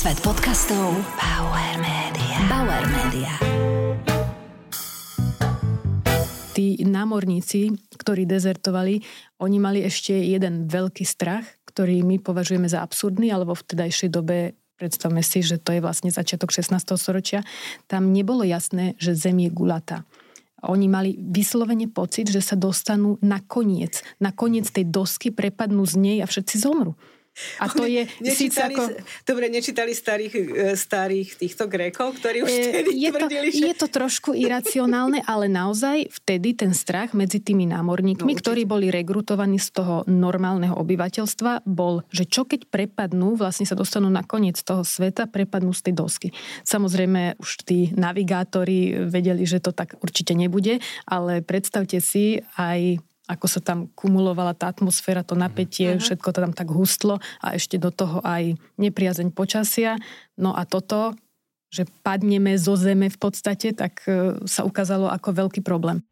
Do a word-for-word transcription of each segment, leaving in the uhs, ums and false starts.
Svet podcastov Bauer Media. Bauer Media. Tí námorníci, ktorí dezertovali, oni mali ešte jeden veľký strach, ktorý my považujeme za absurdný, alebo v vtedajšej dobe, predstavme si, že to je vlastne začiatok šestnásteho storočia, tam nebolo jasné, že Zem je guľatá. Oni mali vyslovene pocit, že sa dostanú na koniec. Na koniec tej dosky, prepadnú z nej a všetci zomru. A to je síce ako... Dobre, nečítali starých, starých týchto Grékov, ktorí už vtedy je tvrdili, to, že... Je to trošku iracionálne, ale naozaj vtedy ten strach medzi tými námorníkmi, no, ktorí boli rekrutovaní z toho normálneho obyvateľstva, bol, že čo keď prepadnú, vlastne sa dostanú na koniec toho sveta, prepadnú z tej dosky. Samozrejme, už tí navigátori vedeli, že to tak určite nebude, ale predstavte si aj... ako sa tam kumulovala tá atmosféra, to napätie, uh-huh. všetko to tam tak hustlo a ešte do toho aj nepriazeň počasia. No a toto, že padneme zo zeme v podstate, tak sa ukázalo ako veľký problém.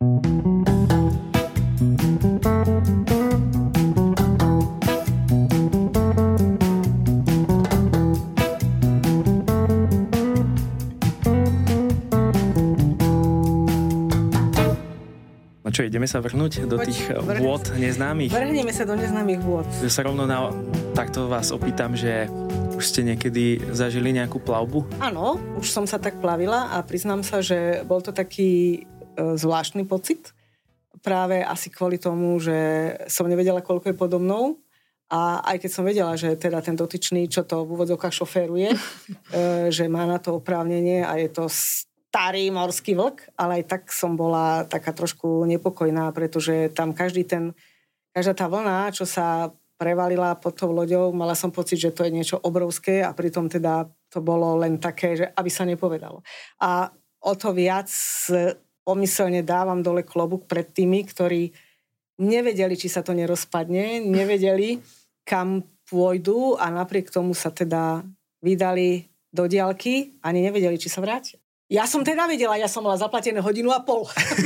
Čo, ideme sa vrhnúť do tých Poď, vôd neznámych? Vrhneme sa do neznámych vôd. Ja sa rovno na, takto vás opýtam, že už ste niekedy zažili nejakú plavbu? Áno, už som sa tak plavila a priznám sa, že bol to taký e, zvláštny pocit. Práve asi kvôli tomu, že som nevedela, koľko je podo mnou. A aj keď som vedela, že teda ten dotyčný, čo to v úvodzovkách šoféruje, e, že má na to oprávnenie a je to starý morský vlk, ale aj tak som bola taká trošku nepokojná, pretože tam každý ten, každá tá vlna, čo sa prevalila pod tou loďou, mala som pocit, že to je niečo obrovské a pritom teda to bolo len také, že aby sa nepovedalo. A o to viac pomyselne dávam dole klobúk pred tými, ktorí nevedeli, či sa to nerozpadne, nevedeli, kam pôjdu a napriek tomu sa teda vydali do diaľky, ani nevedeli, či sa vrátia. Ja som teda vedela, ja som mala zaplatené hodinu a pol.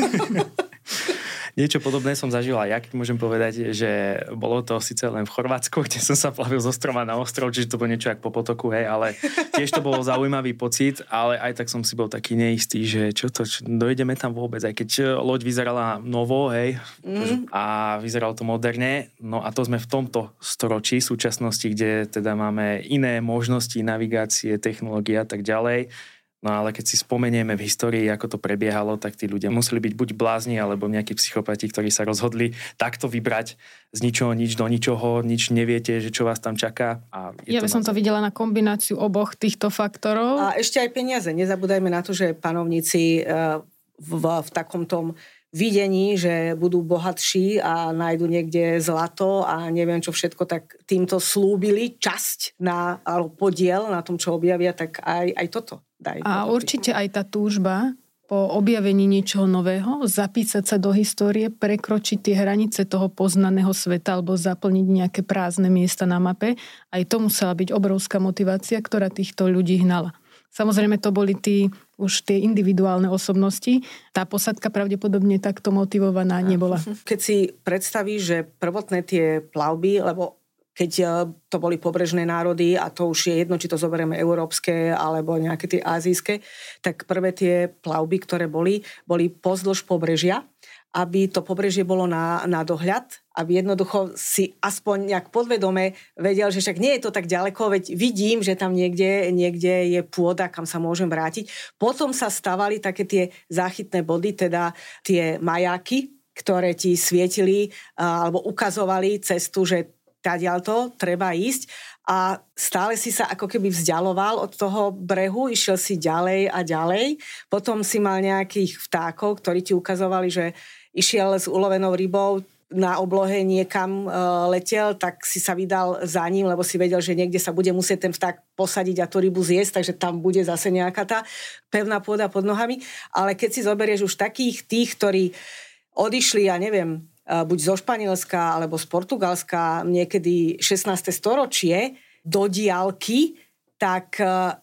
Niečo podobné som zažila. Ja keď môžem povedať, že bolo to síce len v Chorvátsku, kde som sa plavil z ostrova na ostrov, čiže to bolo niečo jak po potoku, hej, ale tiež to bol zaujímavý pocit, ale aj tak som si bol taký neistý, že čo to, čo, dojdeme tam vôbec, aj keď loď vyzerala novo, hej, mm. a vyzeralo to moderne, no a to sme v tomto storočí, súčasnosti, kde teda máme iné možnosti navigácie, technológie a tak ďalej. No ale keď si spomenieme v histórii, ako to prebiehalo, tak tí ľudia museli byť buď blázni, alebo nejakí psychopati, ktorí sa rozhodli takto vybrať z ničoho nič do ničoho, nič neviete, že čo vás tam čaká. A ja by som to videla na kombináciu oboch týchto faktorov. A ešte aj peniaze. Nezabúdajme na to, že panovníci v, v takom tom videní, že budú bohatší a nájdu niekde zlato a neviem čo všetko, tak týmto slúbili časť na, alebo podiel na tom, čo objavia, tak aj, aj toto. Daj, a určite aj tá túžba po objavení niečoho nového, zapísať sa do histórie, prekročiť tie hranice toho poznaného sveta alebo zaplniť nejaké prázdne miesta na mape, aj to musela byť obrovská motivácia, ktorá týchto ľudí hnala. Samozrejme, to boli tí, už tie individuálne osobnosti. Tá posadka pravdepodobne takto motivovaná nebola. Keď si predstavíš, že prvotné tie plavby, lebo keď to boli pobrežné národy, a to už je jedno, či to zoberieme európske alebo nejaké tie azijské, tak prvé tie plavby, ktoré boli, boli pozdĺž pobrežia, aby to pobrežie bolo na, na dohľad, aby jednoducho si aspoň nejak podvedome vedel, že však nie je to tak ďaleko, veď vidím, že tam niekde, niekde je pôda, kam sa môžem vrátiť. Potom sa stavali také tie záchytné body, teda tie majáky, ktoré ti svietili alebo ukazovali cestu, že tadiaľto treba ísť a stále si sa ako keby vzdialoval od toho brehu, išiel si ďalej a ďalej. Potom si mal nejakých vtákov, ktorí ti ukazovali, že išiel s ulovenou rybou na oblohe niekam e, letel, tak si sa vydal za ním, lebo si vedel, že niekde sa bude musieť ten vták posadiť a tú rybu zjesť, takže tam bude zase nejaká tá pevná pôda pod nohami. Ale keď si zoberieš už takých tých, ktorí odišli, ja neviem, buď zo Španielska alebo z Portugalska niekedy šestnáste storočie do diaľky, tak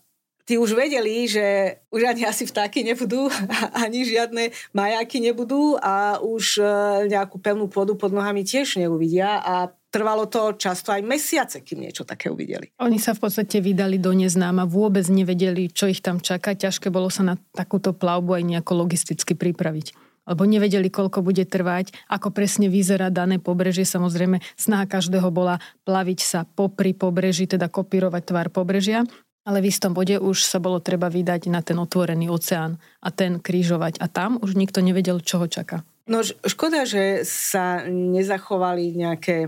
tí už vedeli, že už ani asi vtáky nebudú, ani žiadne majáky nebudú a už nejakú pevnú pôdu pod nohami tiež neuvidia a trvalo to často aj mesiace, kým niečo také uvideli. Oni sa v podstate vydali do neznáma, vôbec nevedeli, čo ich tam čaká. Ťažké bolo sa na takúto plavbu aj nejako logisticky pripraviť. Lebo nevedeli, koľko bude trvať, ako presne vyzerá dané pobrežie. Samozrejme, snaha každého bola plaviť sa popri pobreží, teda kopírovať tvár pobrežia. Ale v istom bode už sa bolo treba vydať na ten otvorený oceán a ten krížovať. A tam už nikto nevedel, čo ho čaká. No škoda, že sa nezachovali nejaké,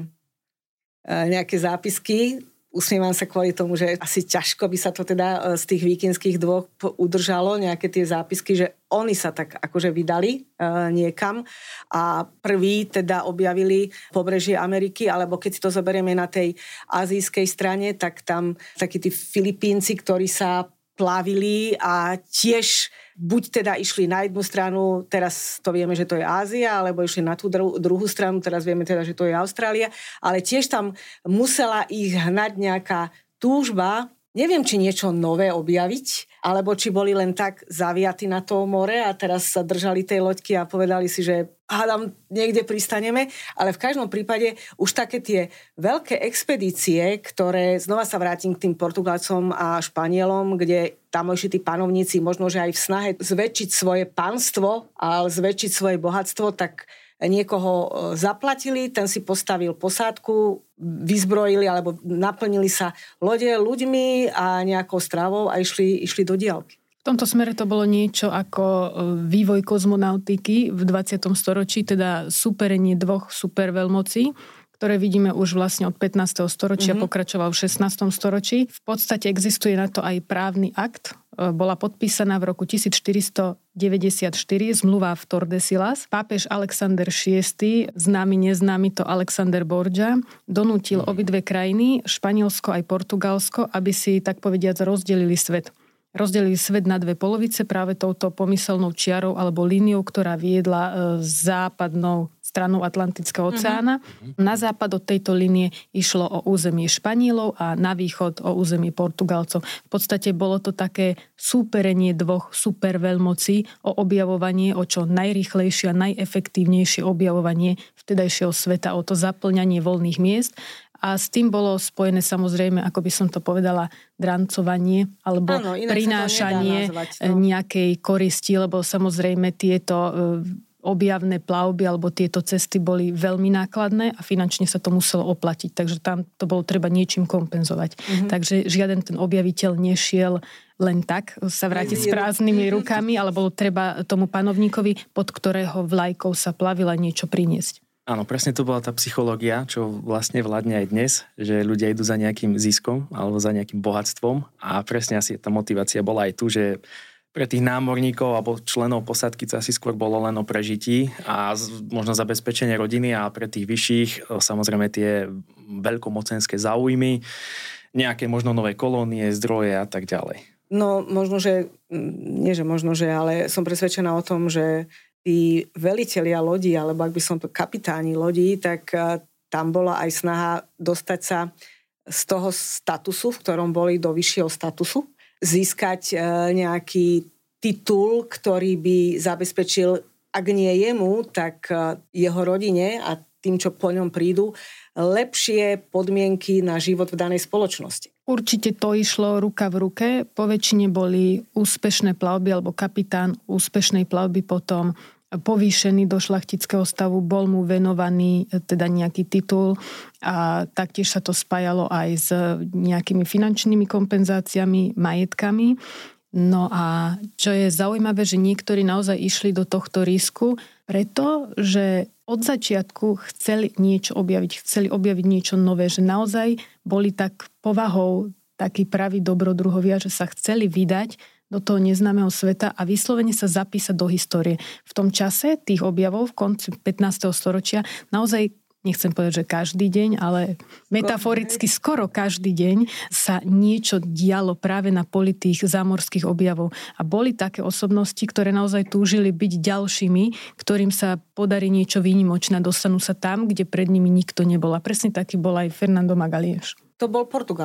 nejaké zápisky. Usmievam sa kvôli tomu, že asi ťažko by sa to teda z tých víkendských dvoch udržalo, nejaké tie zápisky, že oni sa tak akože vydali e, niekam a prví teda objavili pobrežie Ameriky, alebo keď si to zoberieme na tej azijskej strane, tak tam takí tí Filipínci, ktorí sa plavili a tiež buď teda išli na jednu stranu, teraz to vieme, že to je Ázia, alebo išli na tú dru- druhú stranu, teraz vieme teda, že to je Austrália, ale tiež tam musela ich hnať nejaká túžba, neviem, či niečo nové objaviť, alebo či boli len tak zaviatí na to more a teraz sa držali tej loďky a povedali si, že hádam, niekde pristaneme, ale v každom prípade už také tie veľké expedície, ktoré, znova sa vrátim k tým Portugalcom a Španielom, kde tamojší tí panovníci možno, že aj v snahe zväčšiť svoje panstvo a zväčšiť svoje bohatstvo, tak niekoho zaplatili, ten si postavil posádku, vyzbrojili alebo naplnili sa lode ľuďmi a nejakou stravou a išli, išli do diaľky. V tomto smere to bolo niečo ako vývoj kozmonautiky v dvadsiatom storočí, teda súperenie dvoch superveľmocí, ktoré vidíme už vlastne od pätnásteho storočia, mm-hmm. pokračoval v šestnástom storočí. V podstate existuje na to aj právny akt. Bola podpísaná v roku tisícštyristodeväťdesiatštyri zmluva v Tordesillas. Pápež Alexander šiesty, známy neznámy to Alexander Borgia, donútil obidve krajiny, Španielsko aj Portugalsko, aby si tak povediac rozdelili svet. Rozdelili svet na dve polovice práve touto pomyselnou čiarou alebo líniou, ktorá viedla západnou stranou Atlantického oceána. Mm-hmm. Na západ od tejto línie išlo o územie Španielov a na východ o územie Portugalcov. V podstate bolo to také súperenie dvoch superveľmocí o objavovanie, o čo najrýchlejšie a najefektívnejšie objavovanie vtedajšieho sveta, o to zaplňanie voľných miest. A s tým bolo spojené samozrejme, ako by som to povedala, drancovanie alebo Áno, prinášanie nazvať, no. nejakej koristi, lebo samozrejme tieto objavné plavby alebo tieto cesty boli veľmi nákladné a finančne sa to muselo oplatiť, takže tam to bolo treba niečím kompenzovať. Mm-hmm. Takže žiaden ten objaviteľ nešiel len tak sa vrátiť s prázdnymi rukami, ale bolo treba tomu panovníkovi, pod ktorého vlajkou sa plavila, niečo priniesť. Áno, presne to bola tá psychológia, čo vlastne vládne aj dnes, že ľudia idú za nejakým ziskom alebo za nejakým bohatstvom a presne asi tá motivácia bola aj tu, že pre tých námorníkov alebo členov posádky to asi skôr bolo len o prežití a možno zabezpečenie rodiny a pre tých vyšších samozrejme tie veľkomocenské záujmy, nejaké možno nové kolónie, zdroje a tak ďalej. No možno, že, nie že možno, že, ale som presvedčená o tom, že tí velitelia lodí, alebo ak by som to kapitáni lodí, tak tam bola aj snaha dostať sa z toho statusu, v ktorom boli, do vyššieho statusu, získať nejaký titul, ktorý by zabezpečil, ak nie jemu, tak jeho rodine a tým, čo po ňom prídu, lepšie podmienky na život v danej spoločnosti. Určite to išlo ruka v ruke. Po väčšine boli úspešné plavby, alebo kapitán úspešnej plavby potom povýšený do šlachtického stavu, bol mu venovaný teda nejaký titul a taktiež sa to spájalo aj s nejakými finančnými kompenzáciami, majetkami. No a čo je zaujímavé, že niektorí naozaj išli do tohto risku, pretože od začiatku chceli niečo objaviť, chceli objaviť niečo nové, že naozaj boli tak povahou takí praví dobrodruhovia, že sa chceli vydať do toho neznámeho sveta a vyslovene sa zapísať do histórie. V tom čase tých objavov v konci pätnásteho storočia naozaj, nechcem povedať, že každý deň, ale metaforicky skoro každý deň sa niečo dialo práve na poli tých zámorských objavov. A boli také osobnosti, ktoré naozaj túžili byť ďalšími, ktorým sa podarí niečo výnimočné, dostanú sa tam, kde pred nimi nikto nebol. A presne taký bol aj Fernando Magalhães. To bol Portugalec.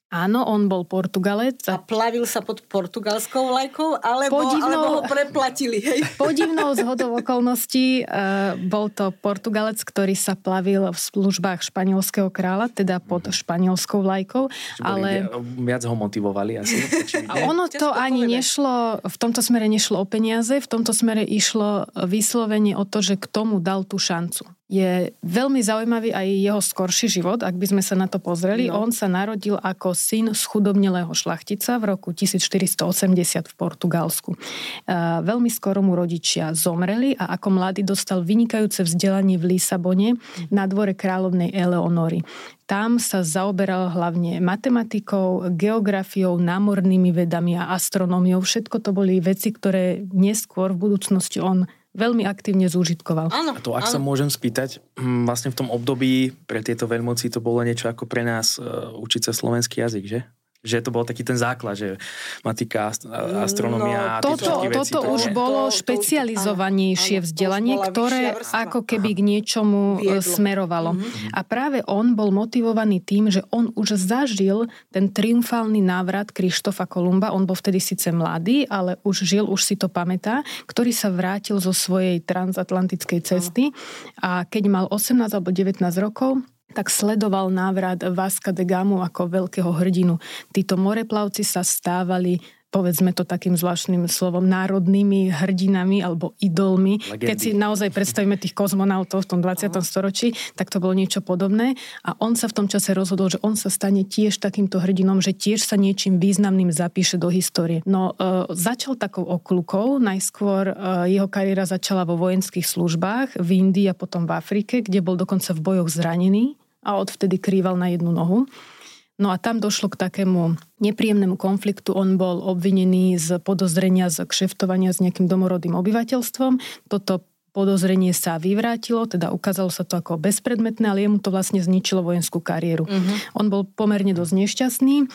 Áno, on bol Portugalec. A plavil sa pod portugalskou vlajkou, alebo, Podivnou, alebo ho preplatili, hej? Podivnou zhodou okolností uh, bol to Portugalec, ktorý sa plavil v službách španielského kráľa, teda pod španielskou vlajkou. Ale viac ho motivovali asi. A ono to ani nešlo, v tomto smere nešlo o peniaze, v tomto smere išlo vyslovene o to, že k tomu dal tú šancu. Je veľmi zaujímavý aj jeho skorší život, ak by sme sa na to pozreli. No. On sa narodil ako syn schudobnelého šlachtica v roku tisícštyristoosemdesiat v Portugalsku. Uh, veľmi skoro mu rodičia zomreli a ako mladý dostal vynikajúce vzdelanie v Lisabone na dvore kráľovnej Eleonory. Tam sa zaoberal hlavne matematikou, geografiou, námornými vedami a astronómiou. Všetko to boli veci, ktoré neskôr v budúcnosti on veľmi aktívne zúžitkoval. Áno, a to, ak áno. sa môžem spýtať, vlastne v tom období pre tieto veľmoci to bolo niečo ako pre nás uh, učiť sa slovenský jazyk, že? Že to bol taký ten základ, že matika, astronomia a no, toto, veci. Toto už bolo to, špecializovanejšie to, vzdelanie, ktoré ako keby k niečomu viedlo. Smerovalo. Mm-hmm. A práve on bol motivovaný tým, že on už zažil ten triumfálny návrat Krištofa Kolumba. On bol vtedy síce mladý, ale už žil, už si to pamätá, ktorý sa vrátil zo svojej transatlantickej cesty. A keď mal osemnásť alebo devätnásť rokov, tak sledoval návrat Vasca de Gamu ako veľkého hrdinu. Títo moreplavci sa stávali, povedzme to takým zvláštnym slovom, národnými hrdinami alebo idolmi. Legendy. Keď si naozaj predstavíme tých kozmonautov v tom dvadsiatom storočí, tak to bolo niečo podobné. A on sa v tom čase rozhodol, že on sa stane tiež takýmto hrdinom, že tiež sa niečím významným zapíše do histórie. No, e, začal takou okľukou. Najskôr e, jeho kariéra začala vo vojenských službách v Indii a potom v Afrike, kde bol dokonca v bojoch zranený a odvtedy krýval na jednu nohu. No a tam došlo k takému nepríjemnému konfliktu. On bol obvinený z podozrenia z kšeftovania s nejakým domorodým obyvateľstvom. Toto podozrenie sa vyvrátilo, teda ukázalo sa to ako bezpredmetné, ale jemu to vlastne zničilo vojenskú kariéru. Uh-huh. On bol pomerne dosť nešťastný,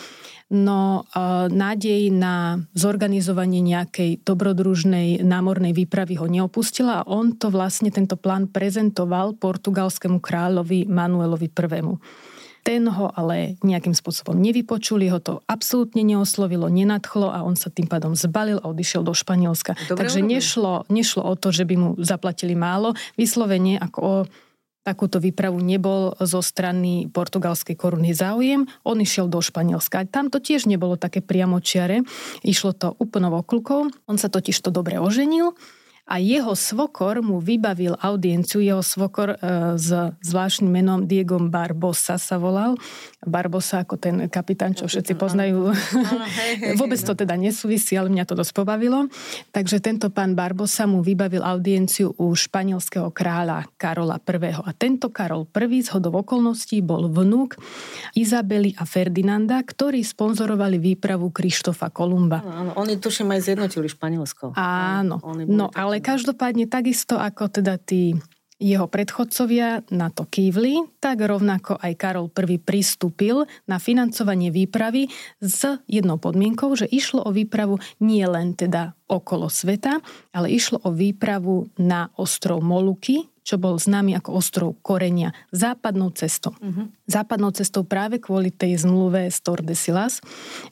no nádej na zorganizovanie nejakej dobrodružnej námornej výpravy ho neopustila a on to vlastne, tento plán prezentoval portugalskému kráľovi Manuelovi prvému. Ten ho ale nejakým spôsobom nevypočul, ho to absolútne neoslovilo, nenadchlo a on sa tým pádom zbalil a odišiel do Španielska. Dobre, Takže nešlo, nešlo o to, že by mu zaplatili málo, vyslovene ako o takúto výpravu nebol zo strany portugalskej koruny záujem. On išiel do Španielska. Tam to tiež nebolo také priamočiare. Išlo to úplnou okľukou. On sa totiž to dobre oženil a jeho svokor mu vybavil audienciu. Jeho svokor e, s zvláštnym menom Diego Barbosa sa volal. Barbosa ako ten kapitán, čo všetci poznajú. Vôbec to teda nesúvisí, ale mňa to dosť pobavilo. Takže tento pán Barbosa mu vybavil audienciu u španielského kráľa Karola prvého. A tento Karol prvý z hodou okolností bol vnúk Izabely a Ferdinanda, ktorí sponzorovali výpravu Krištofa Kolumba. Áno, oni tuším aj zjednotili Španielsko. Áno, no ale každopádne takisto ako teda tí jeho predchodcovia na to kývli, tak rovnako aj Karol prvý pristúpil na financovanie výpravy s jednou podmienkou, že išlo o výpravu nie len teda okolo sveta, ale išlo o výpravu na ostrov Moluky, čo bol známy ako ostrov Korenia, západnou cestou. Uh-huh. Západnou cestou práve kvôli tej zmluve z Tordesillas,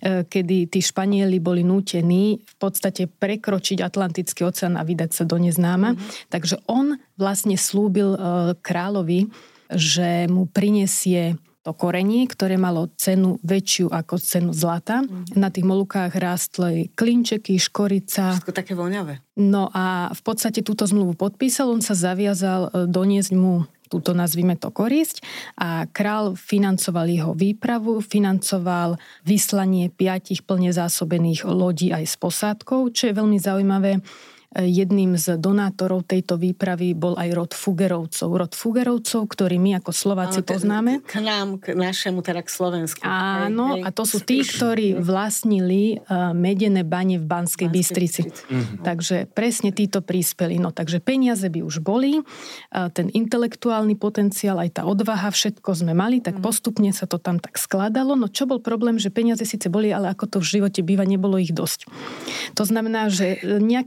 kedy tí Španieli boli nútení v podstate prekročiť Atlantický oceán a vydať sa do neznáma. Uh-huh. Takže on vlastne slúbil kráľovi, že mu prinesie to korenie, ktoré malo cenu väčšiu ako cenu zlata. Mm. Na tých Molukách rástli klinčeky, škorica. Všetko také voňavé. No a v podstate túto zmluvu podpísal, on sa zaviazal doniesť mu túto, nazvime to, korisť a král financoval jeho výpravu, financoval vyslanie piatich plne zásobených lodí aj s posádkou, čo je veľmi zaujímavé. Jedným z donátorov tejto výpravy bol aj rod Fugerovcov. Rod Fugerovcov, ktorý my ako Slováci ano, poznáme. K nám, k našemu, teda k Slovensku. Áno, hej, hej. A to sú tí, ktorí vlastnili uh, medené bane v Banskej Bystrici. Mm-hmm. Takže presne títo prispeli. No, takže peniaze by už boli, uh, ten intelektuálny potenciál, aj tá odvaha, všetko sme mali, tak mm. postupne sa to tam tak skladalo. No čo bol problém, že peniaze síce boli, ale ako to v živote býva, nebolo ich dosť. To znamená, že nejaké zásoby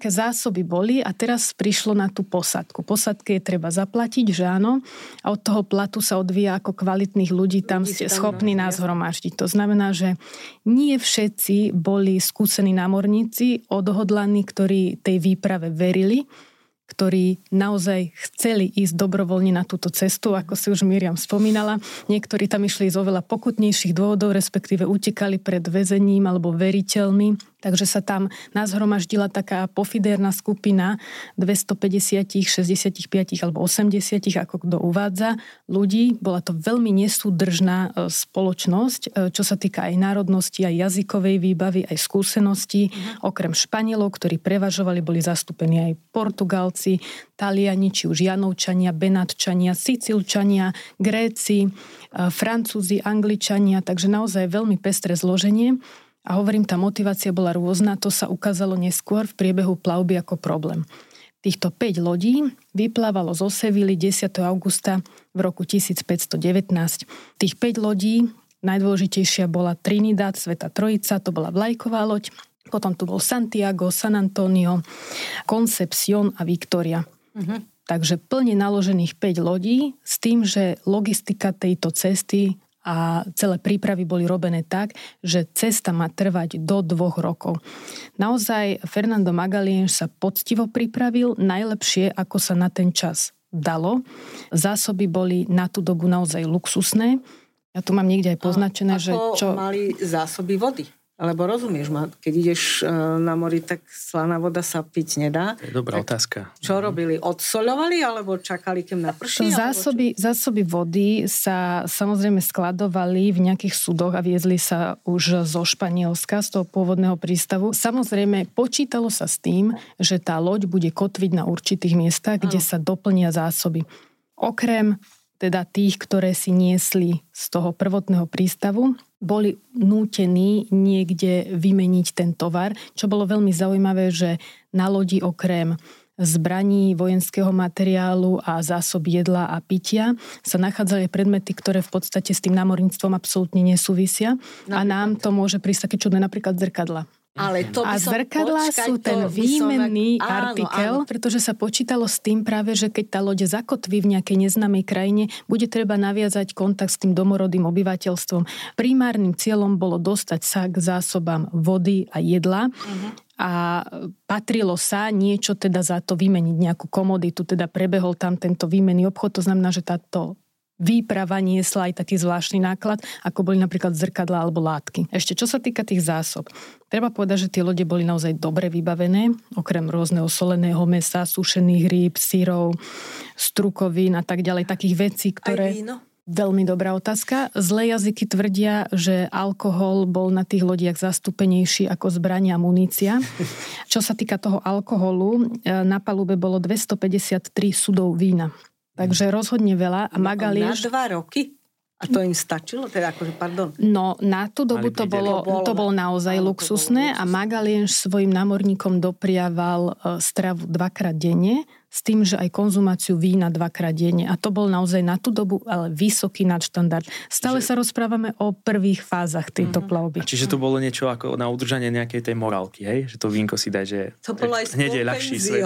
zásoby boli a teraz prišlo na tú posadku. Posadke je treba zaplatiť, že áno, a od toho platu sa odvíja, ako kvalitných ľudí tam ste schopní nás hromaždiť. To znamená, že nie všetci boli skúsení námorníci, odhodlaní, ktorí tej výprave verili, ktorí naozaj chceli ísť dobrovoľne na túto cestu, ako si už Miriam spomínala. Niektorí tam išli z oveľa pokutnejších dôvodov, respektíve utekali pred väzením alebo veriteľmi. Takže sa tam nazhromaždila taká pofidérna skupina dvestopäťdesiat, šesťdesiatpäť alebo osemdesiat, ako kto uvádza, ľudí. Bola to veľmi nesúdržná spoločnosť, čo sa týka aj národnosti, aj jazykovej výbavy, aj skúseností. Mhm. Okrem Španielov, ktorí prevažovali, boli zastúpení aj Portugalci, Taliani, či už Janovčania, Benátčania, Sicílčania, Gréci, Francúzi, Angličania, takže naozaj veľmi pestré zloženie. A hovorím, tá motivácia bola rôzna, to sa ukázalo neskôr v priebehu plavby ako problém. Týchto päť lodí vyplávalo zo Sevily desiateho augusta v roku tisícpäťstodevätnásť. Tých päť lodí, najdôležitejšia bola Trinidad, Svätá Trojica, to bola vlajková loď, potom tu bol Santiago, San Antonio, Concepción a Victoria. Uh-huh. Takže plne naložených päť lodí s tým, že logistika tejto cesty a celé prípravy boli robené tak, že cesta má trvať do dvoch rokov. Naozaj Fernando Magalhães sa poctivo pripravil, najlepšie, ako sa na ten čas dalo. Zásoby boli na tú dobu naozaj luxusné. Ja tu mám niekde aj poznačené, ako že čo... mali zásoby vody? Lebo rozumieš ma, keď ideš na mori, tak slaná voda sa piť nedá. To je dobrá tak otázka. Čo robili? Odsoľovali alebo čakali, kým naprší? Zásoby, zásoby vody sa samozrejme skladovali v nejakých súdoch a viezli sa už zo Španielska, z toho pôvodného prístavu. Samozrejme, počítalo sa s tým, že tá loď bude kotviť na určitých miestach, kde ano. Sa doplnia zásoby. Okrem teda tých, ktoré si niesli z toho prvotného prístavu, boli nútení niekde vymeniť ten tovar, čo bolo veľmi zaujímavé, že na lodi okrem zbraní, vojenského materiálu a zásob jedla a pitia sa nachádzali predmety, ktoré v podstate s tým námorníctvom absolútne nesúvisia. Napríklad. A nám to môže prísť také čudné, napríklad zrkadla. Ale to by a som, zrkadlá počkaj, sú ten výmenný som... artikel, áno, áno. Pretože sa počítalo s tým práve, že keď tá loď zakotví v nejakej neznámej krajine, bude treba naviazať kontakt s tým domorodým obyvateľstvom. Primárnym cieľom bolo dostať sa k zásobám vody a jedla. Uh-huh. A patrilo sa niečo teda za to vymeniť, nejakú komoditu, teda prebehol tam tento výmenný obchod, to znamená, že táto výprava niesla aj taký zvláštny náklad, ako boli napríklad zrkadlá alebo látky. Ešte čo sa týka tých zásob. Treba povedať, že tie lode boli naozaj dobre vybavené, okrem rôzneho soleného mäsa, sušených rýb, syrov, strukovín a tak ďalej, takých vecí, ktoré... Aj víno? Veľmi dobrá otázka. Zlé jazyky tvrdia, že alkohol bol na tých lodiach zastúpenejší ako zbrania a munícia. Čo sa týka toho alkoholu, na palube bolo dvestopäťdesiattri sudov vína. Takže rozhodne veľa. A Magalhães... Na dva roky? A to im stačilo? Teda akože, pardon. No, na tú dobu to bolo, to bolo naozaj áno, luxusné a Magalhães svojim námorníkom dopriaval stravu dvakrát denne, s tým, že aj konzumáciu vína dvakrát denne. A to bol naozaj na tú dobu ale vysoký nadštandard. Stále že... sa rozprávame o prvých fázach tejto mm-hmm. plavby. A čiže to bolo niečo ako na udržanie nejakej tej morálky, hej? Že to vínko si dá, že to bolo aj hneď je ľahší svet.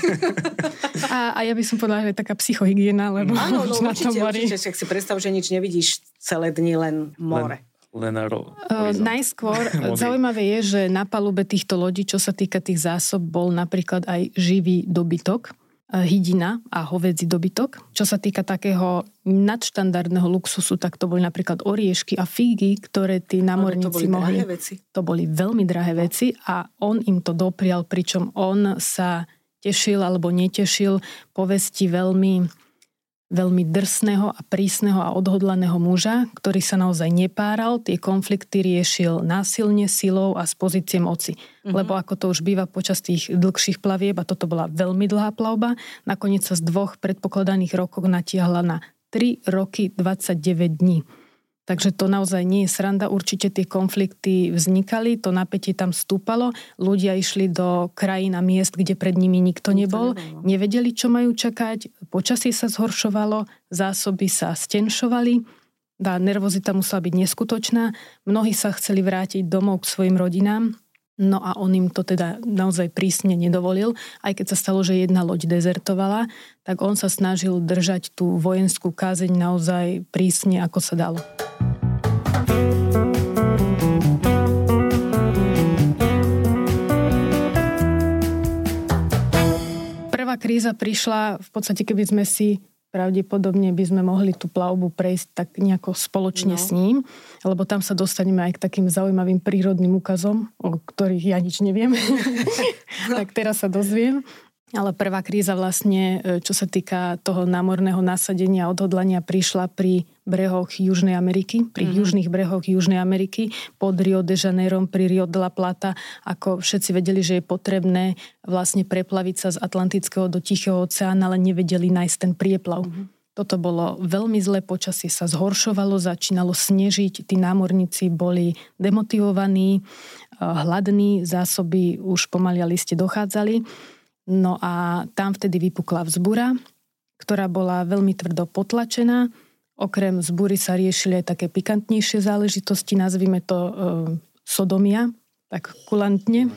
a, a ja by som povedala, že je taká psychohygiena, lebo áno, no, na určite, tom mori. Určite, však si predstav, že nič nevidíš celé dni, len more. Len... Ro- uh, najskôr zaujímavé je, že na palube týchto lodí, čo sa týka tých zásob, bol napríklad aj živý dobytok, hydina a hovädzí dobytok. Čo sa týka takého nadštandardného luxusu, tak to boli napríklad oriešky a figy, ktoré tí námorníci to boli mohli. Drahé veci. To boli veľmi drahé veci a on im to doprial, pričom on sa tešil alebo netešil povesti veľmi veľmi drsného a prísneho a odhodlaného muža, ktorý sa naozaj nepáral, tie konflikty riešil násilne, silou a z pozície moci. Mm-hmm. Lebo ako to už býva počas tých dlhších plavieb, a toto bola veľmi dlhá plavba, nakoniec sa z dvoch predpokladaných rokov natiahla na tri roky dvadsaťdeväť dní. Takže to naozaj nie je sranda. Určite tie konflikty vznikali, to napätie tam stúpalo. Ľudia išli do krajín a miest, kde pred nimi nikto nebol. Nevedeli, čo majú čakať. Počasie sa zhoršovalo, zásoby sa stenšovali. Tá nervozita musela byť neskutočná. Mnohí sa chceli vrátiť domov k svojim rodinám. No a on im to teda naozaj prísne nedovolil. Aj keď sa stalo, že jedna loď dezertovala, tak on sa snažil držať tú vojenskú kázeň naozaj prísne, ako sa dalo. Prvá kríza prišla, v podstate keby sme si pravdepodobne by sme mohli tú plavbu prejsť tak nejako spoločne no. s ním, lebo tam sa dostaneme aj k takým zaujímavým prírodným úkazom, o ktorých ja nič neviem. Tak teraz sa dozviem. Ale prvá kríza vlastne, čo sa týka toho námorného nasadenia a odhodlania, prišla pri brehoch Južnej Ameriky, pri mm-hmm. južných brehoch Južnej Ameriky, pod Rio de Janeiro, pri Rio de la Plata, ako všetci vedeli, že je potrebné vlastne preplaviť sa z Atlantického do Tichého oceána, ale nevedeli nájsť ten prieplav. Mm-hmm. Toto bolo veľmi zlé, počasie sa zhoršovalo, začínalo snežiť, tí námorníci boli demotivovaní, hladní, zásoby už pomaly a liste dochádzali. No a tam vtedy vypukla vzbura, ktorá bola veľmi tvrdo potlačená. Okrem vzbury sa riešili aj také pikantnejšie záležitosti, nazvime to e, sodomia, tak kulantne.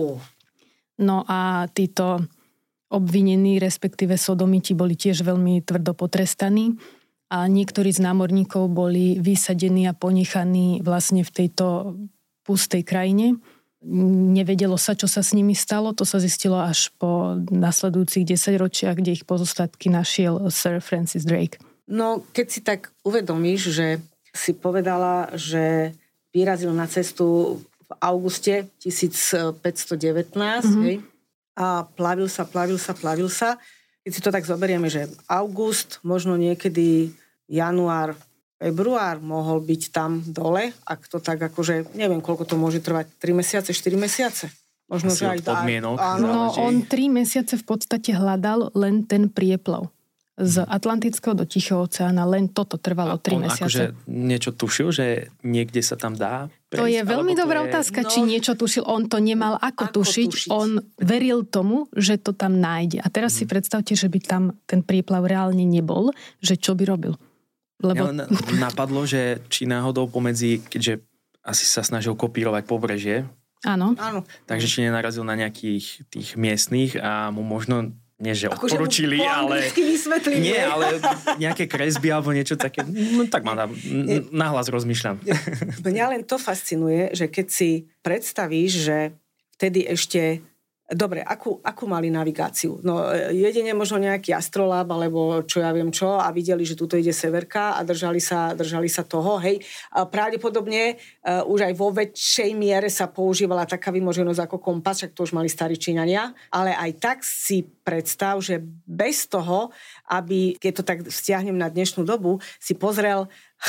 No a títo obvinení, respektíve sodomiti, boli tiež veľmi tvrdo potrestaní a niektorí z námorníkov boli vysadení a ponechaní vlastne v tejto pustej krajine. Nevedelo sa, čo sa s nimi stalo. To sa zistilo až po nasledujúcich desaťročiach, kde ich pozostatky našiel Sir Francis Drake. No, keď si tak uvedomíš, že si povedala, že vyrazil na cestu v auguste tisícpäťstodevätnásť mm-hmm. hej, a plavil sa, plavil sa, plavil sa. Keď si to tak zoberieme, že august, možno niekedy január, február mohol byť tam dole, ak to tak akože, neviem, koľko to môže trvať, tri mesiace, štyri mesiace? Možno, asi že aj podmienok. No, on tri mesiace v podstate hľadal len ten prieplav. Z Atlantického do Tichého oceána, len toto trvalo tri mesiace. Akože niečo tušil, že niekde sa tam dá prejsť? To je veľmi dobrá je... otázka, no, či niečo tušil. On to nemal ako, ako tušiť. tušiť. On veril tomu, že to tam nájde. A teraz hmm. si predstavte, že by tam ten prieplav reálne nebol, že čo by robil. Lebo... Mňa napadlo, že či náhodou pomedzi, keďže asi sa snažil kopírovať pobrežie, áno. Áno. Takže či nenarazil na nejakých tých miestnych a mu možno nie, že ako odporučili, že ale... Nie, ale nejaké kresby alebo niečo také. No tak ma na, nahlas rozmýšľam. Mňa len to fascinuje, že keď si predstavíš, že vtedy ešte... Dobre, akú, akú mali navigáciu? No jedine možno nejaký astrolab, alebo čo ja viem čo, a videli, že tuto ide severka a držali sa, držali sa toho, hej. A pravdepodobne uh, už aj vo väčšej miere sa používala taká vymoženosť ako kompas, však to už mali starí Číňania, ale aj tak si predstav, že bez toho, aby, keď to tak stiahnem na dnešnú dobu, si pozrel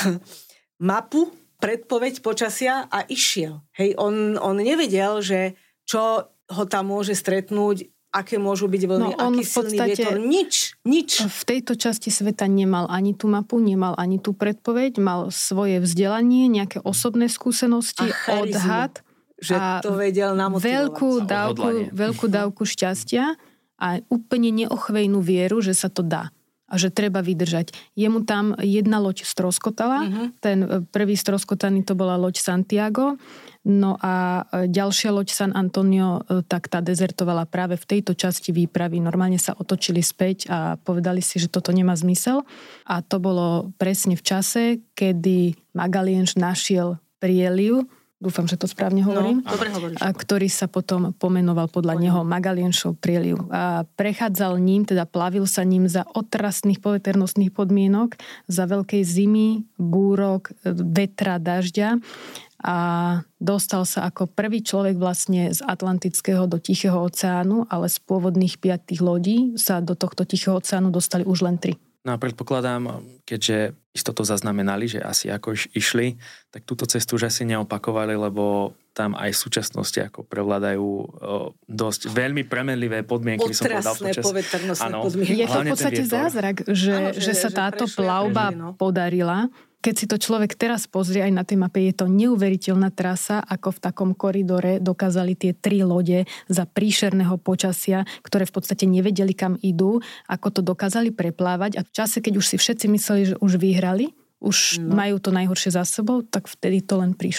mapu, predpoveď počasia a išiel. Hej, on, on nevedel, že čo ho tam môže stretnúť, aké môžu byť vlny, no, aký silný vietor. Nič, nič. V tejto časti sveta nemal ani tú mapu, nemal ani tú predpoveď, mal svoje vzdelanie, nejaké osobné skúsenosti, odhad. Že a to vedel namotivovať. Veľkú dávku, veľkú dávku šťastia a úplne neochvejnú vieru, že sa to dá. A že treba vydržať. Jemu tam jedna loď stroskotala. Uh-huh. Ten prvý stroskotaný to bola loď Santiago. No a ďalšia loď San Antonio, tak tá dezertovala práve v tejto časti výpravy. Normálne sa otočili späť a povedali si, že toto nemá zmysel. A to bolo presne v čase, kedy Magalhães našiel prieliv, dúfam, že to správne hovorím, no, dobre hovoríš. A ktorý sa potom pomenoval podľa Poďme. neho Magalhãesov prieliv. A prechádzal ním, teda plavil sa ním za otrasných poveternostných podmienok, za veľkej zimy, búrok, vetra, dažďa a dostal sa ako prvý človek vlastne z Atlantického do Tichého oceánu, ale z pôvodných piatich lodí sa do tohto Tichého oceánu dostali už len tri. No a predpokladám, keďže istoto zaznamenali, že asi ako išli, tak túto cestu už asi neopakovali, lebo tam aj v súčasnosti ako prevládajú o, dosť veľmi premenlivé podmienky, by som povedal. Otrasné poveternostné podmienky. Je to v podstate zázrak, že, ano, že, že sa že táto prešli, plavba prešli, no. podarila. Keď si to človek teraz pozrie aj na tej mape, je to neuveriteľná trasa, ako v takom koridore dokázali tie tri lode za príšerného počasia, ktoré v podstate nevedeli, kam idú, ako to dokázali preplávať. A v čase, keď už si všetci mysleli, že už vyhrali, už no. majú to najhoršie za sebou, tak vtedy to len prišlo.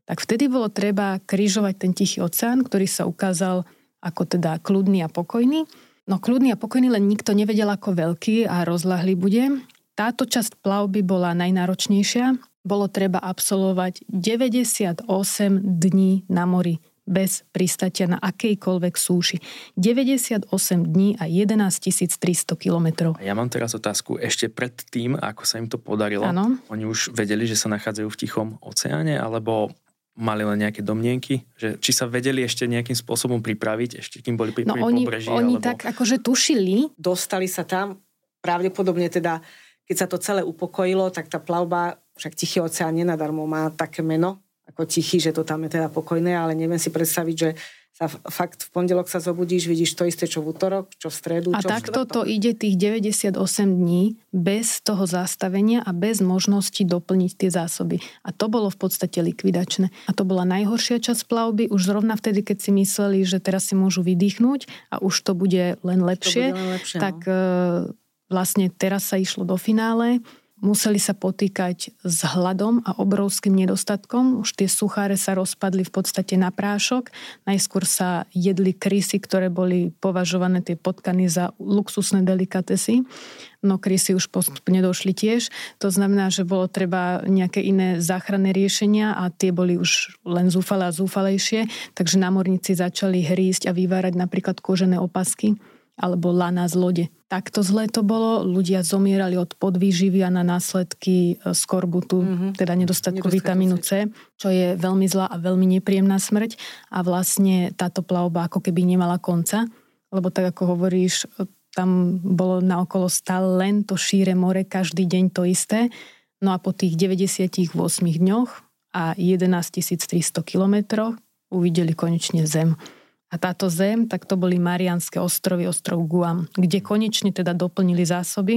tak vtedy bolo treba križovať ten Tichý oceán, ktorý sa ukázal ako teda kľudný a pokojný. No kľudný a pokojný, len nikto nevedel, ako veľký a rozľahlý bude. Táto časť plavby bola najnáročnejšia. Bolo treba absolvovať deväťdesiatosem dní na mori bez pristátia na akejkoľvek súši. deväťdesiatosem dní a jedenásťtisíctristo kilometrov. Ja mám teraz otázku. Ešte pred tým, ako sa im to podarilo, ano. Oni už vedeli, že sa nachádzajú v Tichom oceáne, alebo mali len nejaké domnienky? Že, či sa vedeli ešte nejakým spôsobom pripraviť, ešte kým boli pri, no pri oni, pobreží? Oni alebo... tak akože tušili. Dostali sa tam, pravdepodobne teda, keď sa to celé upokojilo, tak tá plavba, však Tichý oceán nenadarmo má také meno, ako tichý, že to tam je teda pokojné, ale neviem si predstaviť, že sa fakt v pondelok sa zobudíš, vidíš to isté, čo v útorok, čo v stredu, a čo v takto štvrtok. to ide tých deväťdesiatosem dní bez toho zastavenia a bez možnosti doplniť tie zásoby. A to bolo v podstate likvidačné. A to bola najhoršia časť plavby, už zrovna vtedy, keď si mysleli, že teraz si môžu vydýchnuť a už to bude len lepšie, to bude len lepšie tak no. vlastne teraz sa išlo do finále. Museli sa potýkať s hladom a obrovským nedostatkom. Už tie sucháre sa rozpadli v podstate na prášok. Najskôr sa jedli krysy, ktoré boli považované tie potkany za luxusné delikatesy. No krysy už postupne došli tiež. To znamená, že bolo treba nejaké iné záchranné riešenia a tie boli už len zúfale a zúfalejšie. Takže námorníci začali hrísť a vyvárať napríklad kožené opasky alebo lana z lode. Takto zle to bolo, ľudia zomierali od podvýživy a na následky skorbutu, mm-hmm. teda nedostatku vitamínu C, čo je veľmi zlá a veľmi nepríjemná smrť a vlastne táto plavba ako keby nemala konca, lebo tak ako hovoríš, tam bolo naokolo stále len to šíre more, každý deň to isté, no a po tých deväťdesiatosem dňoch a jedenásťtisíctristo kilometroch uvideli konečne zem. A táto zem, tak to boli Mariánske ostrovy, ostrov Guam, kde konečne teda doplnili zásoby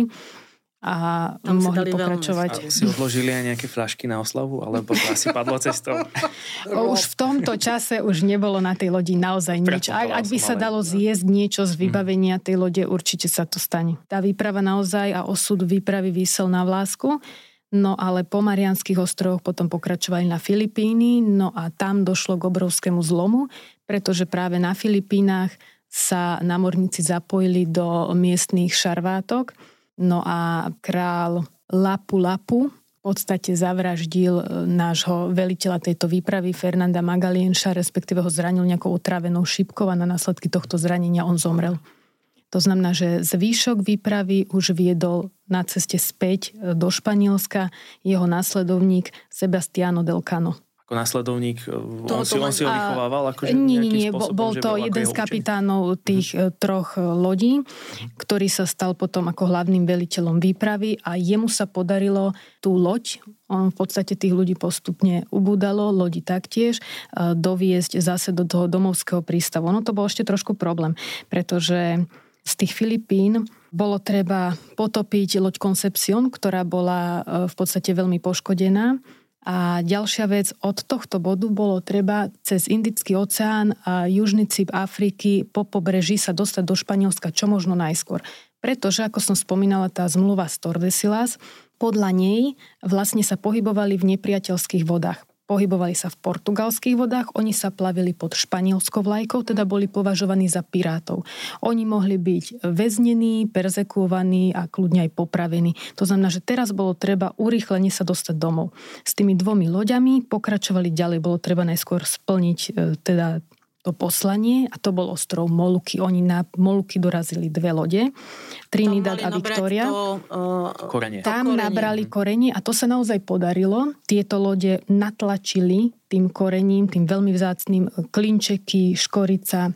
a tam mohli pokračovať. A si odložili aj nejaké fľašky na oslavu, alebo to asi padlo cestou? Už v tomto čase už nebolo na tej lodi naozaj nič. Ak, ak by sa dalo zjesť niečo z vybavenia tej lode, určite sa to stane. Tá výprava naozaj a osud výpravy visel na vlásku. No ale po Mariánskych ostrovoch potom pokračovali na Filipíny, no a tam došlo k obrovskému zlomu, pretože práve na Filipínach sa námorníci zapojili do miestnych šarvátok, no a král Lapu Lapu v podstate zavraždil nášho veliteľa tejto výpravy Fernanda Magalienša, respektíve ho zranil nejakou otrávenou šipkou a na následky tohto zranenia on zomrel. To znamená, že zvýšok výpravy už viedol na ceste späť do Španielska jeho následovník Sebastiano del Cano. Ako následovník, to, on, si, on si ho vychovával? Akože nie, nie, nie, spôsobom, bol to bol jeden z kapitánov tých uh-huh. troch lodí, ktorý sa stal potom ako hlavným veliteľom výpravy a jemu sa podarilo tú loď, on v podstate tých ľudí postupne ubúdalo, lodi taktiež, doviesť zase do toho domovského prístavu. Ono to bol ešte trošku problém, pretože z tých Filipín bolo treba potopiť loď Concepcion, ktorá bola v podstate veľmi poškodená. A ďalšia vec, od tohto bodu bolo treba cez Indický oceán a južný cíp Afriky po pobreží sa dostať do Španielska čo možno najskôr. Pretože, ako som spomínala, tá zmluva z Tordesillas, podľa nej vlastne sa pohybovali v nepriateľských vodách. Pohybovali sa v portugalských vodách, oni sa plavili pod španielskou vlajkou, teda boli považovaní za pirátov. Oni mohli byť väznení, perzekuovaní a kľudne aj popravení. To znamená, že teraz bolo treba urýchlene sa dostať domov. S tými dvomi loďami pokračovali ďalej, bolo treba najskôr splniť teda to poslanie a to bol ostrov Moluky. Oni na Moluky dorazili dve lode, Trinidad a Victoria. To, uh, korenie. Tam korenie. nabrali korenie a to sa naozaj podarilo. Tieto lode natlačili tým korením, tým veľmi vzácnym klinčeky, škorica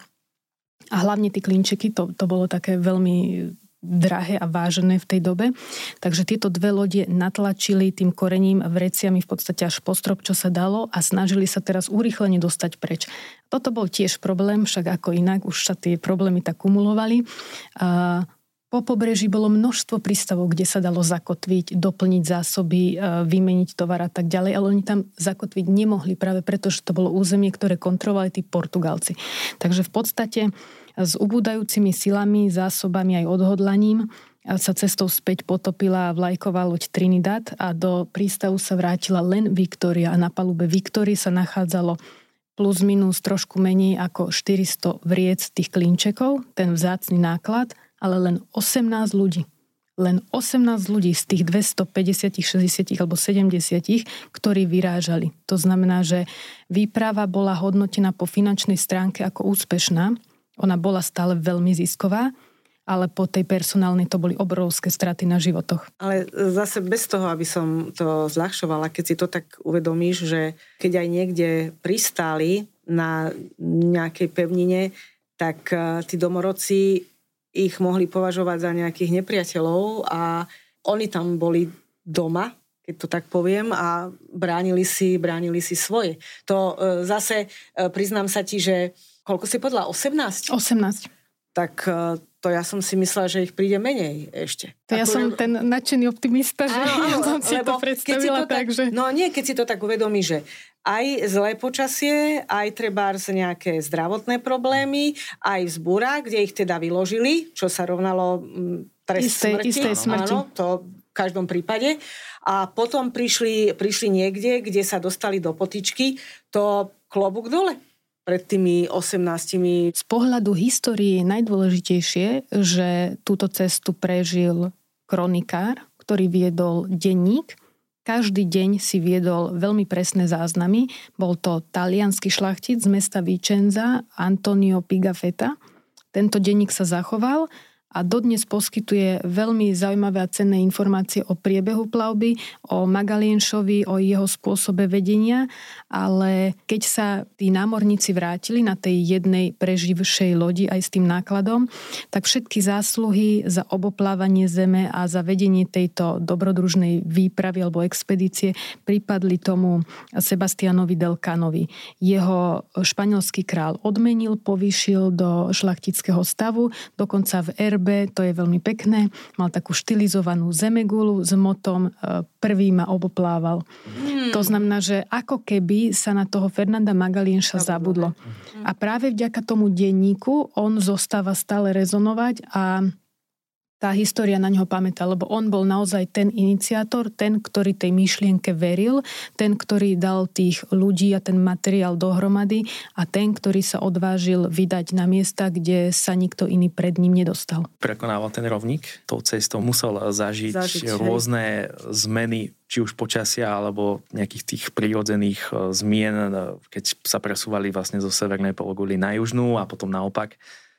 a hlavne tie klinčeky, to, to bolo také veľmi drahé a vážené v tej dobe. Takže tieto dve lode natlačili tým korením vreciami v podstate až po strop, čo sa dalo a snažili sa teraz urýchlene dostať preč. Toto bol tiež problém, však ako inak, už sa tie problémy tak kumulovali. A po pobreží bolo množstvo prístavov, kde sa dalo zakotviť, doplniť zásoby, vymeniť tovar a tak ďalej, ale oni tam zakotviť nemohli práve preto, že to bolo územie, ktoré kontrolovali tí Portugalci. Takže v podstate s ubúdajúcimi silami, zásobami aj odhodlaním sa cestou späť potopila vlajková loď Trinidad a do prístavu sa vrátila len Victoria a na palube Victorii sa nachádzalo plus minus trošku menej ako štyristo vriec tých klinčekov, ten vzácny náklad, ale len osemnásť ľudí. Len osemnásť ľudí z tých dvestopäťdesiat, šesťdesiat alebo sedemdesiat, ktorí vyrážali. To znamená, že výprava bola hodnotená po finančnej stránke ako úspešná. Ona bola stále veľmi zisková, ale po tej personálnej to boli obrovské straty na životoch. Ale zase bez toho, aby som to zľahšovala, keď si to tak uvedomíš, že keď aj niekde pristáli na nejakej pevnine, tak tí domorodci ich mohli považovať za nejakých nepriateľov a oni tam boli doma, keď to tak poviem, a bránili si, bránili si svoje. To zase, priznám sa ti, že koľko si podľa? osemnásť? osemnásť. Tak to ja som si myslela, že ich príde menej ešte. To ja Ako, som ten nadšený optimista, že áno, áno, ja som si to predstavila tak, tak, že... No nie, keď si to tak uvedomí, že aj zlé počasie, aj trebárs nejaké zdravotné problémy, aj vzbúra, kde ich teda vyložili, čo sa rovnalo trest isté, smrti. Isté smrti. Áno, to v každom prípade. A potom prišli, prišli niekde, kde sa dostali do potičky, to klobúk dole pred tými osemnástimi. Z pohľadu histórie je najdôležitejšie, že túto cestu prežil kronikár, ktorý viedol denník. Každý deň si viedol veľmi presné záznamy. Bol to taliansky šlachtic z mesta Vicenza, Antonio Pigafetta. Tento denník sa zachoval a dodnes poskytuje veľmi zaujímavé a cenné informácie o priebehu plavby, o Magalienšovi, o jeho spôsobe vedenia, ale keď sa tí námorníci vrátili na tej jednej preživšej lodi aj s tým nákladom, tak všetky zásluhy za oboplávanie zeme a za vedenie tejto dobrodružnej výpravy alebo expedície pripadli tomu Sebastianovi del Canovi. Jeho španielský král odmenil, povýšil do šlachtického stavu, dokonca v er to je veľmi pekné. Mal takú štilizovanú zemegulu s motom prvý ma oboplával. Hmm. To znamená, že ako keby sa na toho Fernanda Magalienša zabudlo. Hmm. A práve vďaka tomu denníku on zostáva stále rezonovať a tá história na neho pamätá, lebo on bol naozaj ten iniciátor, ten, ktorý tej myšlienke veril, ten, ktorý dal tých ľudí a ten materiál dohromady a ten, ktorý sa odvážil vydať na miesta, kde sa nikto iný pred ním nedostal. Prekonával ten rovník, tou cestou musel zažiť, zažiť rôzne hej. zmeny, či už počasia, alebo nejakých tých prírodzených zmien, keď sa presúvali vlastne zo severnej pologuly na južnú a potom naopak.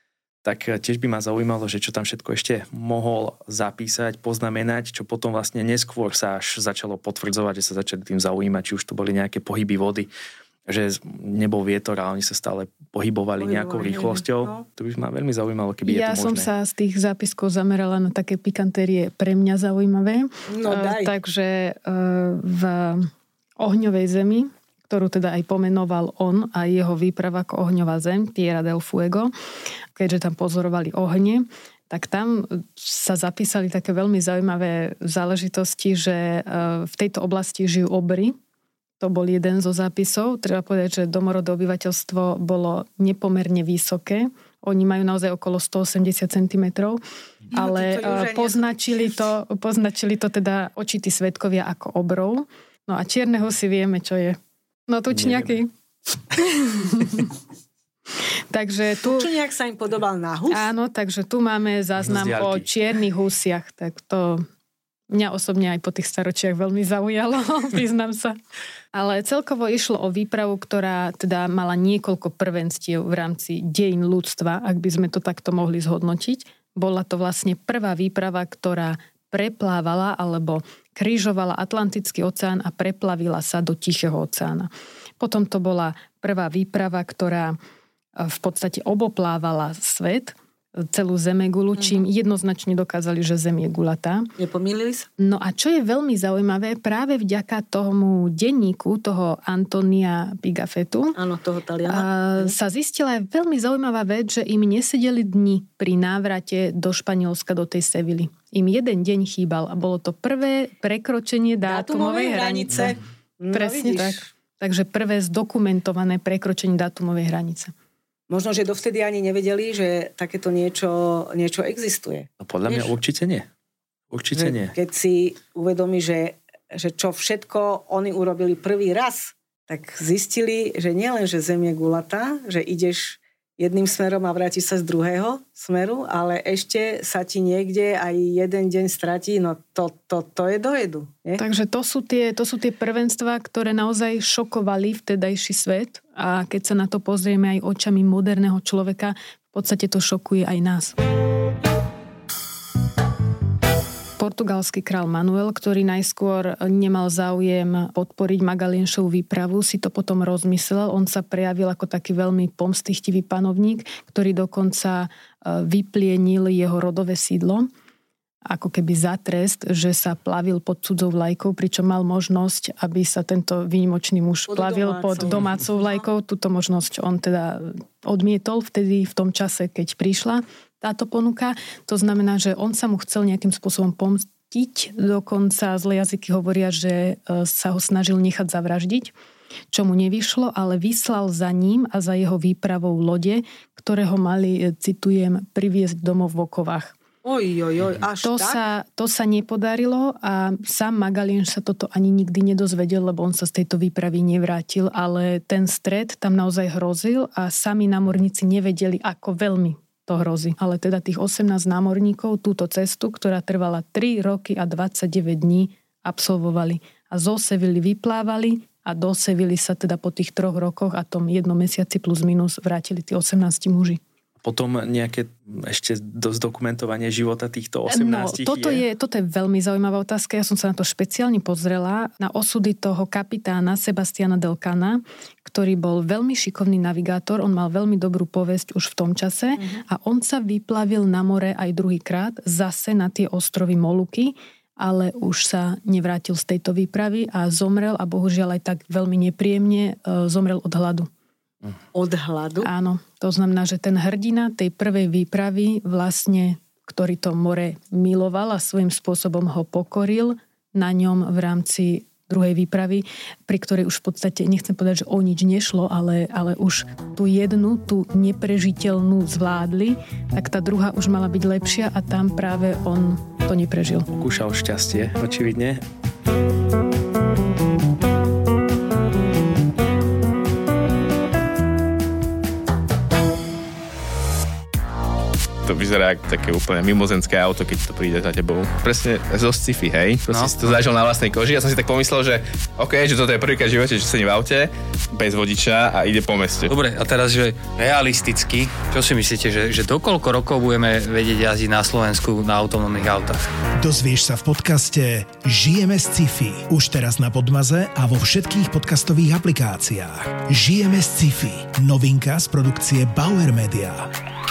Tak tiež by ma zaujímalo, že čo tam všetko ešte mohol zapísať, poznamenať, čo potom vlastne neskôr sa až začalo potvrdzovať, že sa začali tým zaujímať, či už to boli nejaké pohyby vody, že nebol vietor a oni sa stále pohybovali, pohybovali nejakou rýchlosťou. No. To by ma veľmi zaujímalo, keby ja je to možné. Ja som sa z tých zápiskov zamerala na také pikantérie pre mňa zaujímavé. No daj. Uh, takže uh, v Ohňovej zemi, ktorú teda aj pomenoval on a jeho výprava ako Ohňová zem, Tierra del Fuego, keďže tam pozorovali ohne, tak tam sa zapísali také veľmi zaujímavé záležitosti, že v tejto oblasti žijú obry. To bol jeden zo zápisov. Treba povedať, že domorodé obyvateľstvo bolo nepomerne vysoké. Oni majú naozaj okolo stoosemdesiat centimetrov, no, ale poznačili to, poznačili to teda očití svedkovia ako obrov. No a čierneho si vieme, čo je. No tučniaky. Takže tu... Tučniak sa im podobal na hus? Áno, takže tu máme záznam o čiernych husiach. Tak to mňa osobne aj po tých staročiach veľmi zaujalo, priznám sa. Ale celkovo išlo o výpravu, ktorá teda mala niekoľko prvenstiev v rámci dejín ľudstva, ak by sme to takto mohli zhodnotiť. Bola to vlastne prvá výprava, ktorá preplávala alebo križovala Atlantický oceán a preplavila sa do Tichého oceána. Potom to bola prvá výprava, ktorá v podstate oboplávala svet, celú zemegulu, čím jednoznačne dokázali, že Zem je gulatá. Nepomýlili sa? No a čo je veľmi zaujímavé, práve vďaka tomu denníku, toho Antonia Pigafettu, áno, toho Taliana, sa zistila aj veľmi zaujímavá vec, že im nesedeli dni pri návrate do Španielska, do tej Sevily. Im jeden deň chýbal a bolo to prvé prekročenie dátumovej hranice. hranice. No, presne vidíš. Tak. Takže prvé zdokumentované prekročenie dátumovej hranice. Možno, že dovtedy ani nevedeli, že takéto niečo, niečo existuje. No podľa mňa Vieš? určite nie. Určite nie. Keď si uvedomí, že, že čo všetko oni urobili prvý raz, tak zistili, že nielen, že Zem je gulatá, že ideš jedným smerom a vrátiš sa z druhého smeru, ale ešte sa ti niekde aj jeden deň stratí, no to, to, to je dojedu. Nie? Takže to sú, tie, to sú tie prvenstvá, ktoré naozaj šokovali vtedajší svet a keď sa na to pozrieme aj očami moderného človeka, v podstate to šokuje aj nás. Portugalský král Manuel, ktorý najskôr nemal záujem podporiť Magalienšovu výpravu, si to potom rozmyslel. On sa prejavil ako taký veľmi pomstychtivý panovník, ktorý dokonca vyplienil jeho rodové sídlo, ako keby za trest, že sa plavil pod cudzou vlajkou, pričom mal možnosť, aby sa tento výnimočný muž pod plavil domácou. pod domácou vlajkou. Túto možnosť on teda odmietol vtedy v tom čase, keď prišla táto ponuka. To znamená, že on sa mu chcel nejakým spôsobom pomstiť. Dokonca zlé jazyky hovoria, že sa ho snažil nechať zavraždiť, čo mu nevyšlo, ale vyslal za ním a za jeho výpravou lode, ktoré ho mali, citujem, priviesť domov v okovách. Oj, oj, oj, až to tak? Sa, to sa nepodarilo a sám Magalienš sa toto ani nikdy nedozvedel, lebo on sa z tejto výpravy nevrátil, ale ten stret tam naozaj hrozil a sami námorníci nevedeli, ako veľmi to hrozí. Ale teda tých osemnásť námorníkov túto cestu, ktorá trvala tri roky a dvadsaťdeväť dní, absolvovali. A zo Sevily vyplávali a do Sevily sa teda po tých troch rokoch a tom jednom mesiaci plus minus vrátili tí osemnásť muži. Potom nejaké ešte zdokumentovanie života týchto osemnástich no, toto je? je? Toto je veľmi zaujímavá otázka. Ja som sa na to špeciálne pozrela. Na osudy toho kapitána Sebastiana Delcana, ktorý bol veľmi šikovný navigátor. On mal veľmi dobrú povesť už v tom čase uh-huh. a on sa vyplavil na more aj druhýkrát zase na tie ostrovy Moluky, ale už sa nevrátil z tejto výpravy a zomrel a bohužiaľ aj tak veľmi nepríjemne zomrel od hladu. Od hladu? Áno, to znamená, že ten hrdina tej prvej výpravy vlastne, ktorý to more miloval a svojím spôsobom ho pokoril na ňom v rámci druhej výpravy, pri ktorej už v podstate, nechcem povedať, že o nič nešlo, ale, ale už tú jednu, tú neprežiteľnú zvládli, tak tá druhá už mala byť lepšia a tam práve on to neprežil. Kúšal šťastie, očividne. To vyzerá ako také úplne mimozenské auto, keď to príde za tebou. Presne zo sci-fi, hej? To no. si to zažil na vlastnej koži. Ja som si tak pomyslel, že OK, že toto je prvýkrát v živote, že sedím v aute bez vodiča a ide po meste. Dobre, a teraz, že realisticky, čo si myslíte, že, že do koľko rokov budeme vedieť jazdiť na Slovensku na autonómnych autách? Dozvieš sa v podcaste Žijeme sci-fi. Už teraz na Podmaze a vo všetkých podcastových aplikáciách. Žijeme sci-fi. Novinka z produkcie Bauer Media.